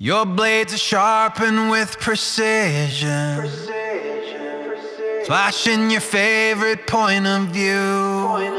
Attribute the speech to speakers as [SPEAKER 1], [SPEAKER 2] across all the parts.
[SPEAKER 1] Your blades are sharpened with precision, flashing your favorite point of view.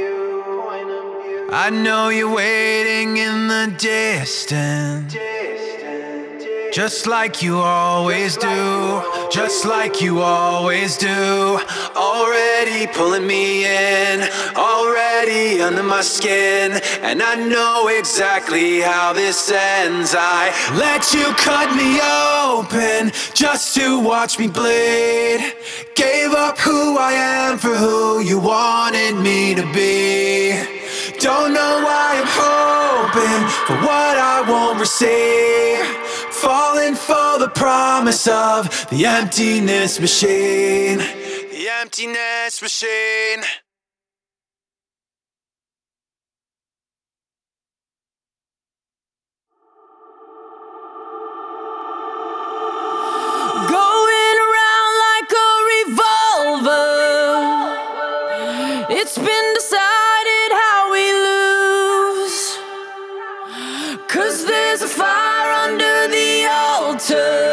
[SPEAKER 1] I know you're waiting in the distance, just like you always do, just like you always do. Already pulling me in, already under my skin, and I know exactly how this ends. I let you cut me open just to watch me bleed. Gave up who I am for who you wanted me to be. Don't know why I'm hoping for what I won't receive, falling for the promise of the emptiness machine. The emptiness machine.
[SPEAKER 2] Going around like a revolver, it's been decided how we lose. 'Cause there's a fire under the altar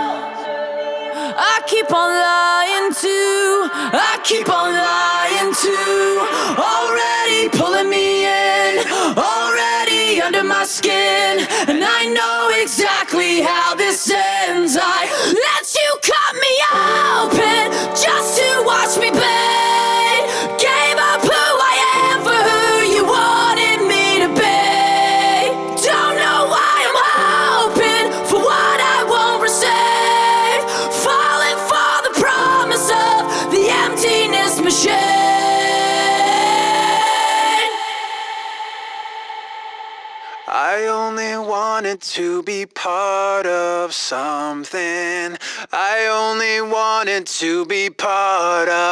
[SPEAKER 2] I keep on lying to, I keep on lying to. Already pulling me in, already under my skin, and I know exactly how this ends. I let you cut me open just to watch me bleed. Gave up who I am for who you wanted me to be. Don't know why I'm hoping for what I won't receive, falling for the promise of the emptiness machine.
[SPEAKER 1] I only wanted to be part of something. I only wanted to be part of.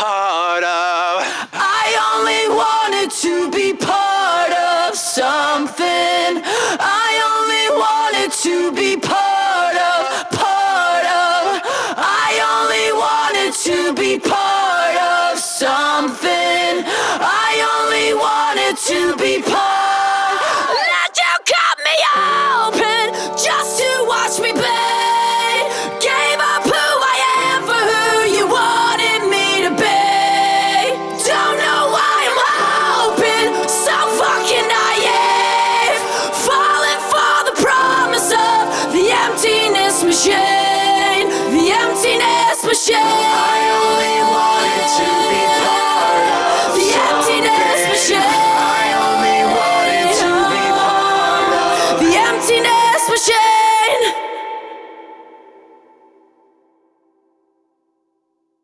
[SPEAKER 2] I only wanted to be part of something. I only wanted to be part of. I only wanted to be part of something. I only wanted to be part